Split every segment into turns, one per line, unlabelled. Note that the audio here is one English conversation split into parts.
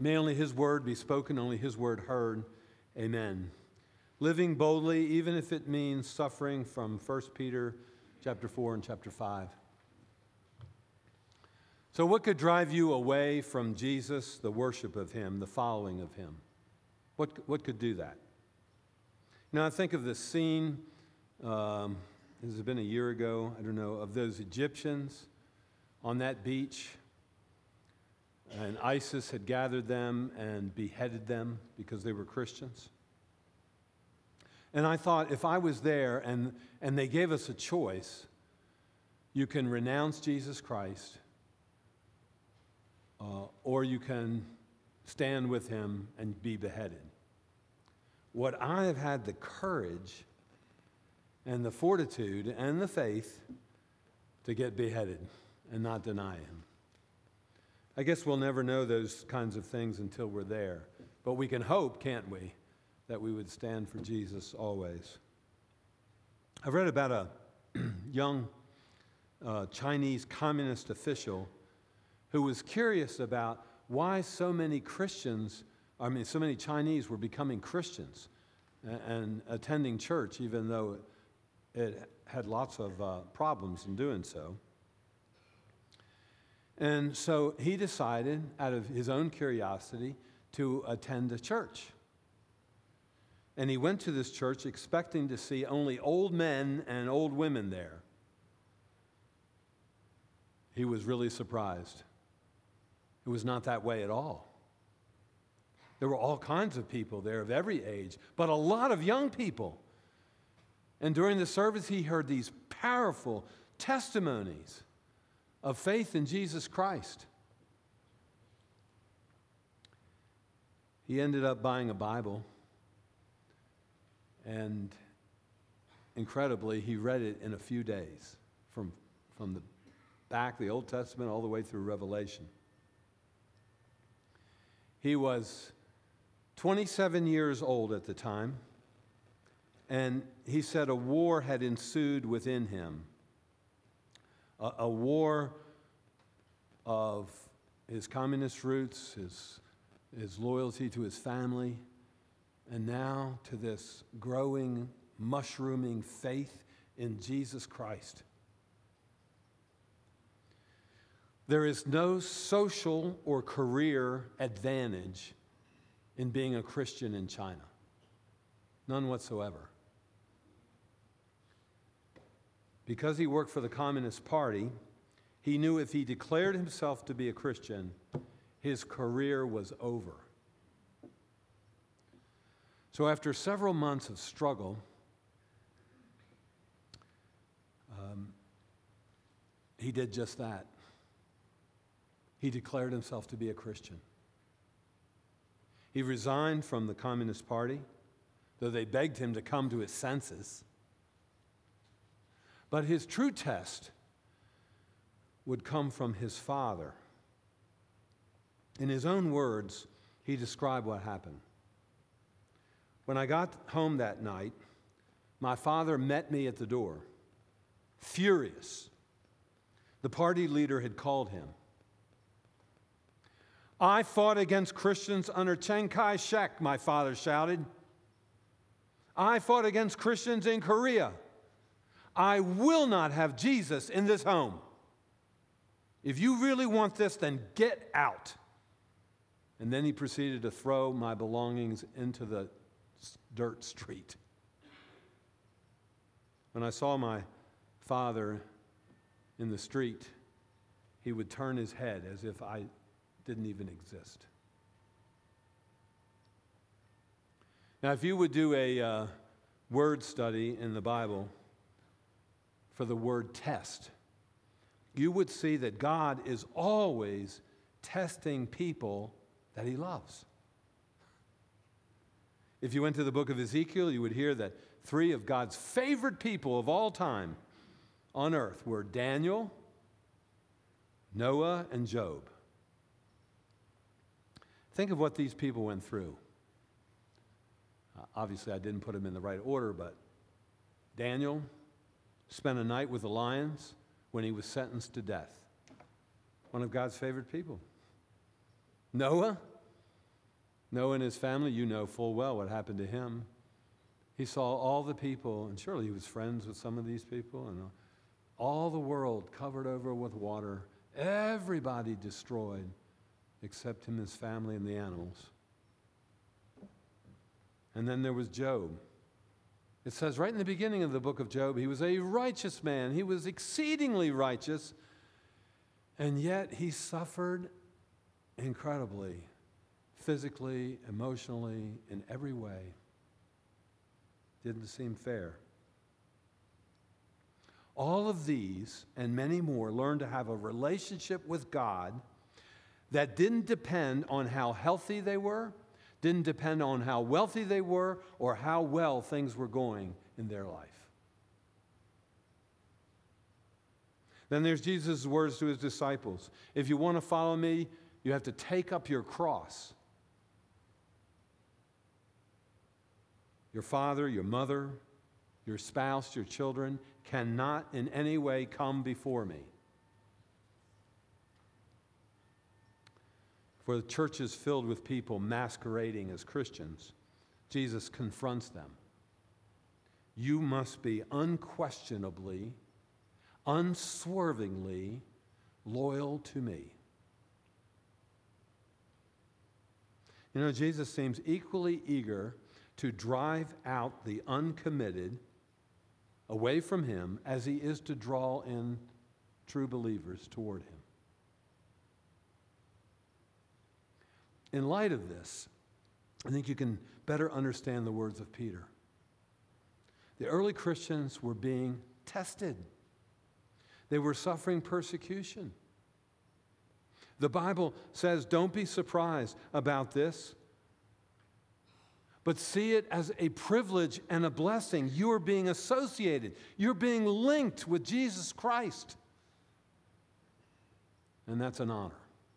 May only his word be spoken, only his word heard. Amen. Living boldly, even if it means suffering, from 1 Peter chapter 4 and chapter 5. So what could drive you away from Jesus, the worship of him, the following of him? What could do that? Now I think of this scene, this has been a year ago, I don't know, of those Egyptians on that beach, and ISIS had gathered them and beheaded them because they were Christians. And I thought, if I was there and they gave us a choice, you can renounce Jesus Christ, or you can stand with him and be beheaded. What I have had the courage and the fortitude and the faith to get beheaded and not deny him. I guess we'll never know those kinds of things until we're there. But we can hope, can't we, that we would stand for Jesus always. I read about a young Chinese communist official who was curious about why so many Chinese were becoming Christians and attending church, even though it had lots of problems in doing so. And so he decided, out of his own curiosity, to attend a church. And he went to this church expecting to see only old men and old women there. He was really surprised. It was not that way at all. There were all kinds of people there of every age, but a lot of young people. And during the service, he heard these powerful testimonies of faith in Jesus Christ. He ended up buying a Bible, and incredibly, he read it in a few days, from the back, the Old Testament, all the way through Revelation. He was 27 years old at the time, and he said a war had ensued within him. A war of his communist roots, his loyalty to his family, and now to this growing, mushrooming faith in Jesus Christ. There is no social or career advantage in being a Christian in China. None whatsoever. Because he worked for the Communist Party, he knew if he declared himself to be a Christian, his career was over. So after several months of struggle, he did just that. He declared himself to be a Christian. He resigned from the Communist Party, though they begged him to come to his senses. But his true test would come from his father. In his own words, he described what happened. When I got home that night, my father met me at the door, furious. The party leader had called him. "I fought against Christians under Chiang Kai-shek," my father shouted. "I fought against Christians in Korea. I will not have Jesus in this home. If you really want this, then get out." And then he proceeded to throw my belongings into the dirt street. When I saw my father in the street, he would turn his head as if I didn't even exist. Now, if you would do a word study in the Bible for the word test, you would see that God is always testing people that he loves. If you went to the book of Ezekiel, you would hear that 3 of God's favorite people of all time on earth were Daniel, Noah, and Job. Think of what these people went through. Obviously, I didn't put them in the right order, but Daniel spent a night with the lions when he was sentenced to death. One of God's favorite people. Noah Noah and his family, you know full well what happened to him. He saw all the people, and surely he was friends with some of these people, and all the world covered over with water, everybody destroyed except him, his family, and the animals. And then there was Job. It says right in the beginning of the book of Job, he was a righteous man. He was exceedingly righteous, and yet he suffered incredibly, physically, emotionally, in every way. Didn't seem fair. All of these and many more learned to have a relationship with God that didn't depend on how healthy they were, didn't depend on how wealthy they were, or how well things were going in their life. Then there's Jesus' words to his disciples. If you want to follow me, you have to take up your cross. Your father, your mother, your spouse, your children cannot in any way come before me. For the church is filled with people masquerading as Christians, Jesus confronts them. You must be unquestionably, unswervingly loyal to me. You know, Jesus seems equally eager to drive out the uncommitted away from him as he is to draw in true believers toward him. In light of this, I think you can better understand the words of Peter. The early Christians were being tested. They were suffering persecution. The Bible says, don't be surprised about this, but see it as a privilege and a blessing. You are being associated. You're being linked with Jesus Christ. And that's an honor.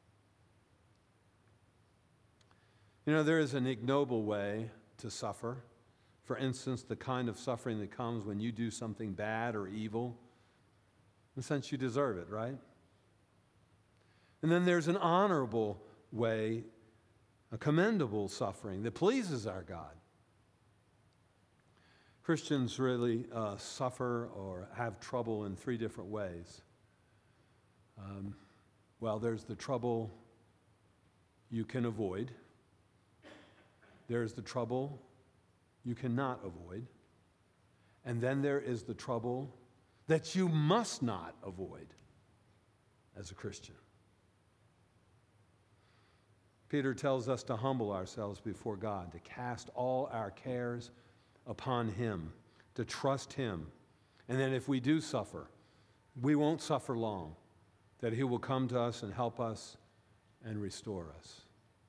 You know, there is an ignoble way to suffer. For instance, the kind of suffering that comes when you do something bad or evil. In a sense, you deserve it, right? And then there's an honorable way, a commendable suffering that pleases our God. Christians really suffer or have trouble in three different ways. Well, there's the trouble you can avoid. There's the trouble you cannot avoid. And then there is the trouble that you must not avoid as a Christian. Peter tells us to humble ourselves before God, to cast all our cares upon him, to trust him. And then if we do suffer, we won't suffer long, that he will come to us and help us and restore us.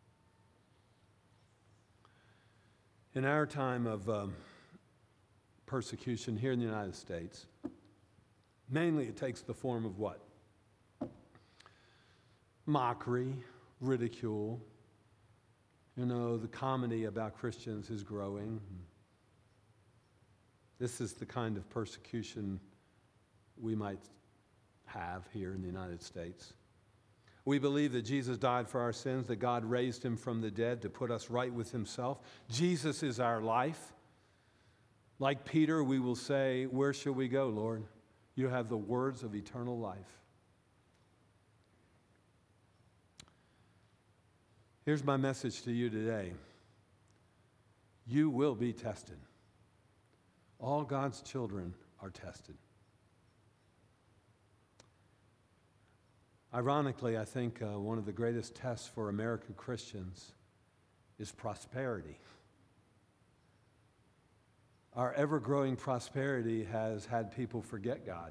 In our time of persecution here in the United States, mainly it takes the form of what? Mockery, ridicule. You know, the comedy about Christians is growing. This is the kind of persecution we might have here in the United States. We believe that Jesus died for our sins, that God raised him from the dead to put us right with himself. Jesus is our life. Like Peter, we will say, where shall we go, Lord? You have the words of eternal life. Here's my message to you today. You will be tested. All God's children are tested. Ironically, I think one of the greatest tests for American Christians is prosperity. Our ever-growing prosperity has had people forget God.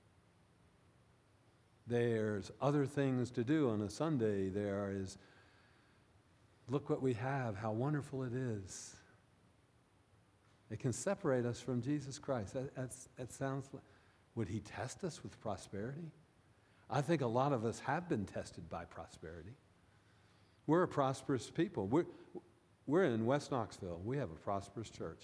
There's other things to do on a Sunday. There is, look what we have, how wonderful it is. It can separate us from Jesus Christ. That sounds like, would he test us with prosperity? I think a lot of us have been tested by prosperity. We're a prosperous people. We're in West Knoxville. We have a prosperous church.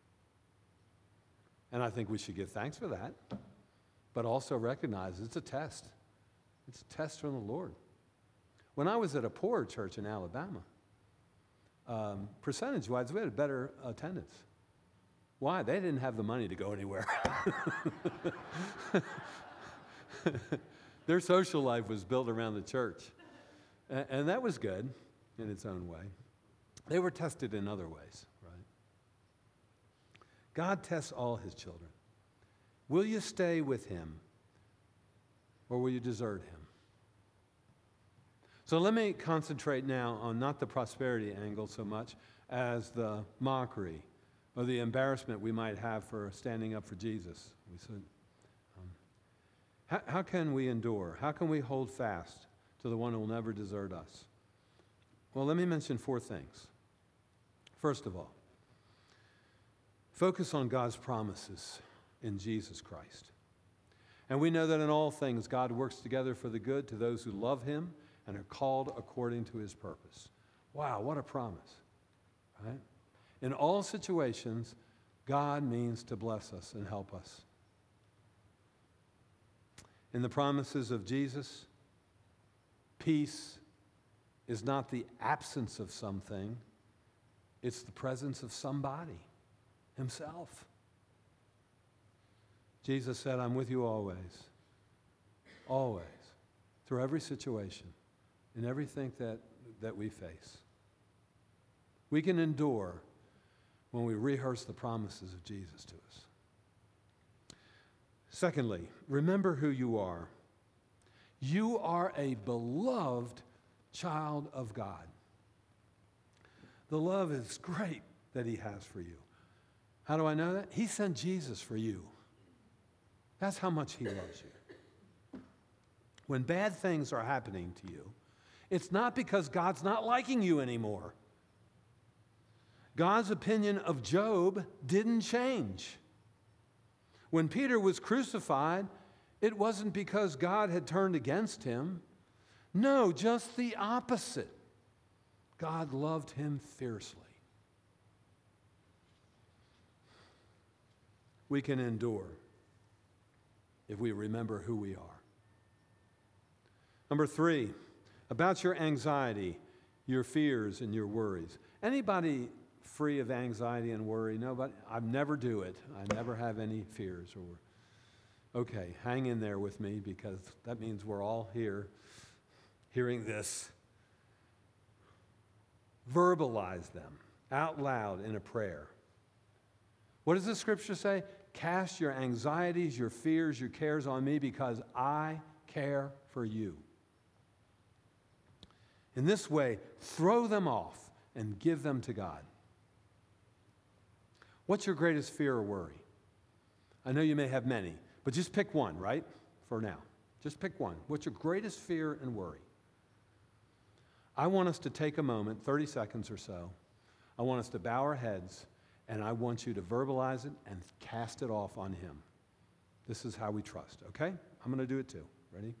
And I think we should give thanks for that, but also recognize it's a test. It's a test from the Lord. When I was at a poorer church in Alabama, percentage-wise, we had better attendance. Why? They didn't have the money to go anywhere. Their social life was built around the church. And that was good in its own way. They were tested in other ways, right? God tests all his children. Will you stay with him, or will you desert him? So let me concentrate now on not the prosperity angle so much as the mockery or the embarrassment we might have for standing up for Jesus. We said, how can we endure? How can we hold fast to the one who will never desert us? Well, let me mention 4 things. First of all, focus on God's promises in Jesus Christ. And we know that in all things, God works together for the good to those who love him and are called according to his purpose. Wow, what a promise, right? In all situations, God means to bless us and help us. In the promises of Jesus, peace is not the absence of something, it's the presence of somebody, himself. Jesus said, I'm with you always, always, through every situation, in everything that we face. We can endure when we rehearse the promises of Jesus to us. Secondly, remember who you are. You are a beloved child of God. The love is great that he has for you. How do I know that? He sent Jesus for you. That's how much he loves you. When bad things are happening to you, it's not because God's not liking you anymore. God's opinion of Job didn't change. When Peter was crucified, it wasn't because God had turned against him. No, just the opposite. God loved him fiercely. We can endure if we remember who we are. Number 3, about your anxiety, your fears, and your worries. Anybody free of anxiety and worry? Nobody? I never do it. I never have any fears. Okay, hang in there with me, because that means we're all here hearing this. Verbalize them out loud in a prayer. What does the scripture say? Cast your anxieties, your fears, your cares on me, because I care for you. In this way, throw them off and give them to God. What's your greatest fear or worry? I know you may have many, but just pick one, right? For now. Just pick one. What's your greatest fear and worry? I want us to take a moment, 30 seconds or so. I want us to bow our heads, and I want you to verbalize it and cast it off on him. This is how we trust, okay? I'm going to do it too. Ready?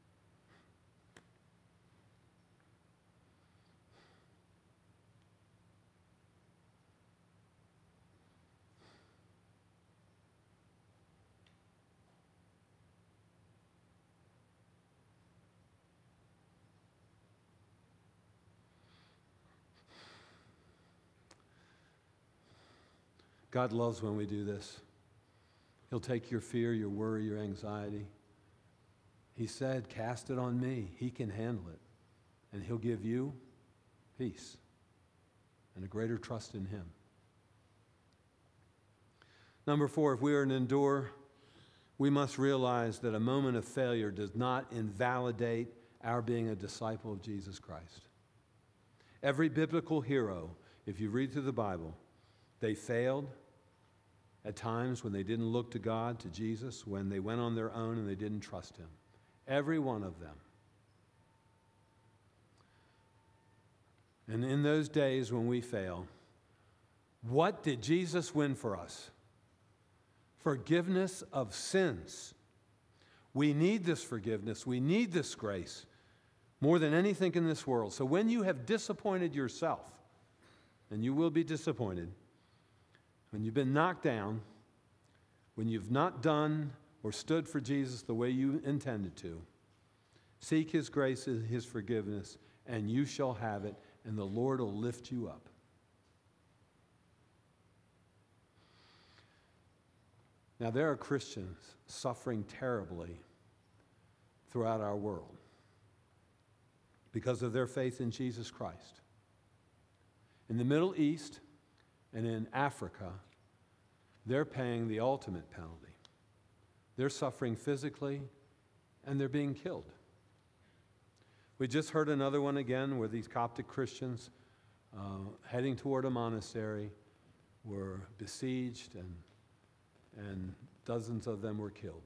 God loves when we do this. He'll take your fear, your worry, your anxiety. He said, cast it on me. He can handle it. And he'll give you peace and a greater trust in him. Number 4, if we are to endure, we must realize that a moment of failure does not invalidate our being a disciple of Jesus Christ. Every biblical hero, if you read through the Bible, they failed at times when they didn't look to God, to Jesus, when they went on their own and they didn't trust him. Every one of them. And in those days when we fail, what did Jesus win for us? Forgiveness of sins. We need this forgiveness. We need this grace more than anything in this world. So when you have disappointed yourself, and you will be disappointed, when you've been knocked down, when you've not done or stood for Jesus the way you intended to, seek his grace and his forgiveness, and you shall have it, and the Lord will lift you up. Now, there are Christians suffering terribly throughout our world because of their faith in Jesus Christ. In the Middle East and in Africa, they're paying the ultimate penalty. They're suffering physically, and they're being killed. We just heard another one again where these Coptic Christians heading toward a monastery were besieged, and dozens of them were killed.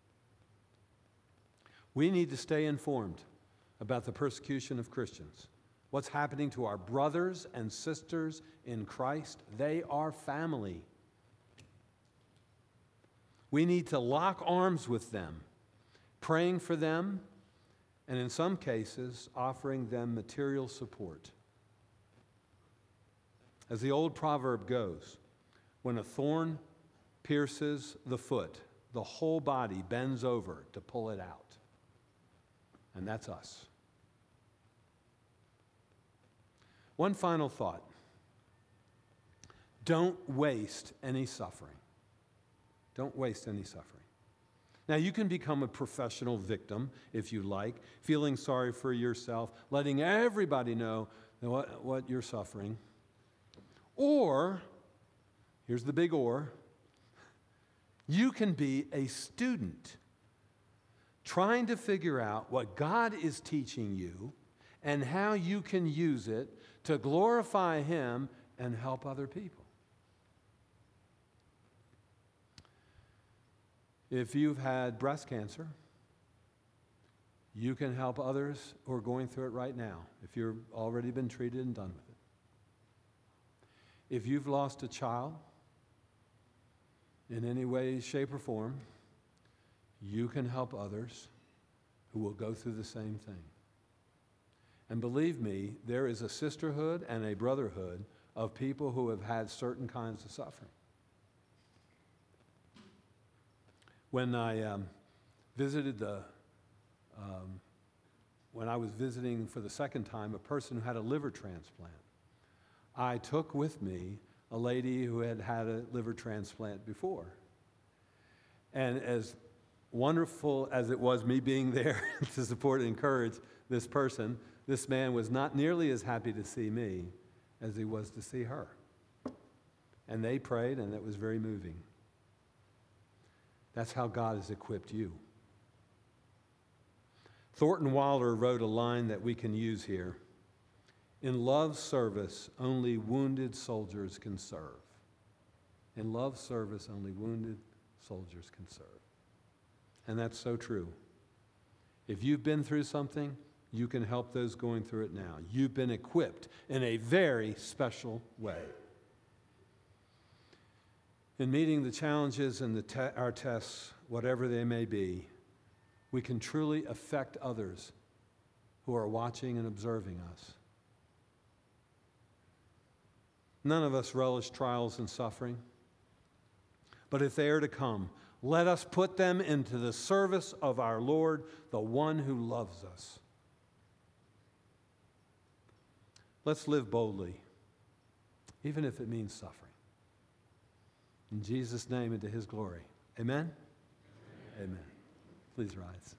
We need to stay informed about the persecution of Christians. What's happening to our brothers and sisters in Christ? They are family. We need to lock arms with them, praying for them, and in some cases, offering them material support. As the old proverb goes, when a thorn pierces the foot, the whole body bends over to pull it out. And that's us. One final thought. Don't waste any suffering. Don't waste any suffering. Now, you can become a professional victim, if you like, feeling sorry for yourself, letting everybody know what you're suffering. Or, here's the big or, you can be a student trying to figure out what God is teaching you and how you can use it to glorify Him and help other people. If you've had breast cancer, you can help others who are going through it right now, if you've already been treated and done with it. If you've lost a child in any way, shape, or form, you can help others who will go through the same thing. And believe me, there is a sisterhood and a brotherhood of people who have had certain kinds of suffering. When I visited when I was visiting for the second time a person who had a liver transplant, I took with me a lady who had had a liver transplant before. And as wonderful as it was me being there to support and encourage this person, this man was not nearly as happy to see me as he was to see her. And they prayed, and it was very moving. That's how God has equipped you. Thornton Wilder wrote a line that we can use here. In love's service, only wounded soldiers can serve. In love's service, only wounded soldiers can serve. And that's so true. If you've been through something, you can help those going through it now. You've been equipped in a very special way. In meeting the challenges and our tests, whatever they may be, we can truly affect others who are watching and observing us. None of us relish trials and suffering, but if they are to come, let us put them into the service of our Lord, the one who loves us. Let's live boldly, even if it means suffering. In Jesus' name and to His glory. Amen? Amen. Amen. Please rise.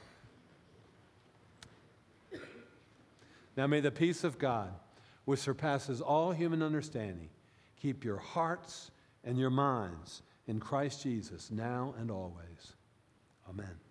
Now may the peace of God, which surpasses all human understanding, keep your hearts and your minds in Christ Jesus now and always. Amen.